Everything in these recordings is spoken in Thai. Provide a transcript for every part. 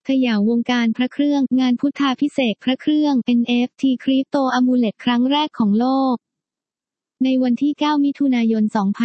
เขย่าวงการพระเครื่องงานพุทธาภิเษกพระเครื่อง NFT Crypto Amulet ครั้งแรกของโลกในวันที่ 9 มิถุนายน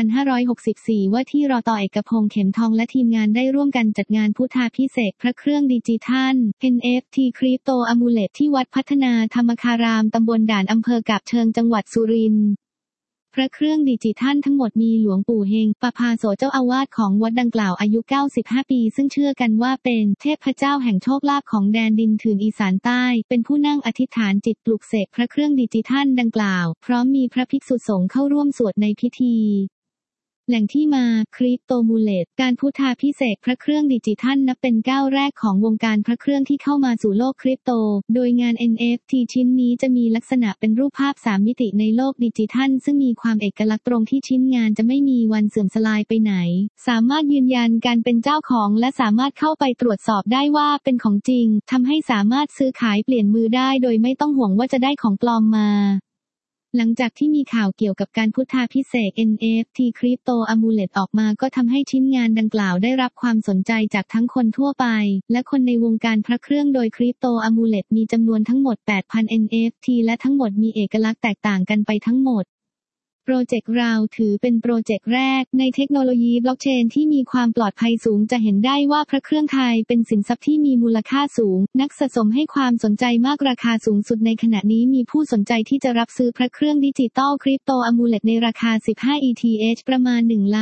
2564 ว่าที่รต.เอกพงษ์ เข็มทองและทีมงานได้ร่วมกันจัดงานพุทธาภิเษกพระเครื่องดิจิทัล NFT Crypto Amulet ที่วัดพัฒนาธรรมคารามตำบลด่านอำเภอกาบเชิงจังหวัดสุรินทร์พระเครื่องดิจิทัลทั้งหมดมีหลวงปู่เฮงปภาโสเจ้าอาวาสของวัดดังกล่าวอายุ 95 ปีซึ่งเชื่อกันว่าเป็นเทพเจ้าแห่งโชคลาภของแดนดินถิ่นอีสานใต้เป็นผู้นั่งอธิษฐานจิตปลุกเสกพระเครื่องดิจิทัลดังกล่าวพร้อมมีพระภิกษุสงฆ์เข้าร่วมสวดในพิธีแหล่งที่มาคริปโตมูเลตการพุทธาภิเษกพระเครื่องดิจิทัลนับเป็นก้าวแรกของวงการพระเครื่องที่เข้ามาสู่โลกคริปโตโดยงาน NFT ชิ้นนี้จะมีลักษณะเป็นรูปภาพ3มิติในโลกดิจิทัลซึ่งมีความเอกลักษณ์ตรงที่ชิ้นงานจะไม่มีวันเสื่อมสลายไปไหนสามารถยืนยันการเป็นเจ้าของและสามารถเข้าไปตรวจสอบได้ว่าเป็นของจริงทำให้สามารถซื้อขายเปลี่ยนมือได้โดยไม่ต้องห่วงว่าจะได้ของปลอมมาหลังจากที่มีข่าวเกี่ยวกับการพุทธาภิเษก NFT Crypto Amulet ออกมาก็ทำให้ชิ้นงานดังกล่าวได้รับความสนใจจากทั้งคนทั่วไปและคนในวงการพระเครื่องโดย Crypto Amulet มีจำนวนทั้งหมด 8,000 NFT และทั้งหมดมีเอกลักษณ์แตกต่างกันไปทั้งหมดโปรเจกต์เราถือเป็นโปรเจกต์แรกในเทคโนโลยีบล็อกเชนที่มีความปลอดภัยสูงจะเห็นได้ว่าพระเครื่องไทยเป็นสินทรัพย์ที่มีมูลค่าสูงนักสะสมให้ความสนใจมากราคาสูงสุดในขณะนี้มีผู้สนใจที่จะรับซื้อพระเครื่องดิจิตอลคริปโตอะมูเลตในราคา15 ETH ประมาณ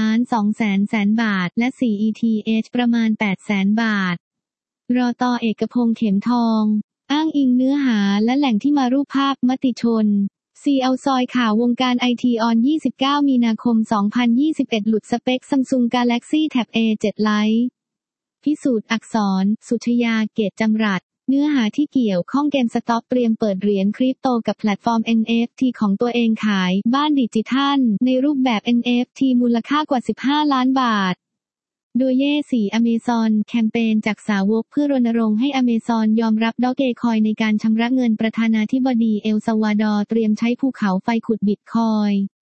1,200,000 บาทและ4 ETH ประมาณ 800,000 บาทรต.เอกพงษ์ เข็มทองอ้างอิงเนื้อหาและแหล่งที่มารูปภาพมติชนCL ซอยข่าววงการไอทีออน29 มีนาคม 2021 หลุดสเปค Samsung Galaxy Tab A7 Lite พิสูจน์อักษรสุชยาเกตจำรัดเนื้อหาที่เกี่ยวข้องGameStopเตรียมเปิดเหรียญคริปโตกับแพลตฟอร์ม NFT ของตัวเองขายบ้านดิจิทัลในรูปแบบ NFT มูลค่ากว่า15 ล้านบาทโดยเย่สีอเมซอนแคมเปญจากสาวกเพื่อรณรงค์ให้อเมซอนยอมรับดอเกคอยในการชำระเงินประธานาธิบดีเอลซัลวาดอร์เตรียมใช้ภูเขาไฟขุดบิตคอยน์